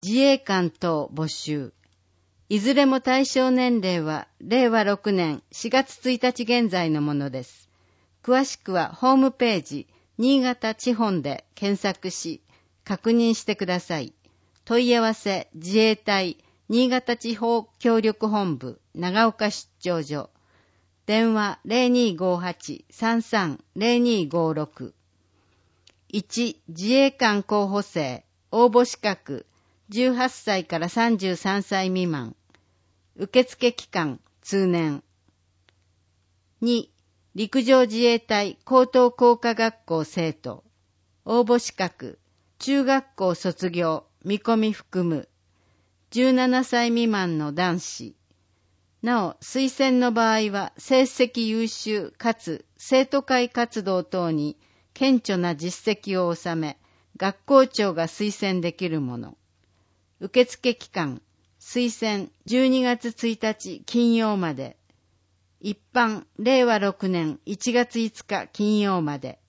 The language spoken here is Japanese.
自衛官等募集。いずれも対象年齢は令和6年4月1日現在のものです。詳しくはホームページ新潟地本で検索し確認してください。問い合わせ自衛隊新潟地方協力本部長岡出張所。電話 0258-330256。1. 自衛官候補生応募資格18歳から33歳未満。受付期間通年。2. 陸上自衛隊高等工科学校生徒。応募資格中学校卒業見込み含む。17歳未満の男子。なお、推薦の場合は成績優秀かつ生徒会活動等に顕著な実績を収め、学校長が推薦できるもの。受付期間、推薦12月1日金曜まで。一般、令和6年1月5日金曜まで。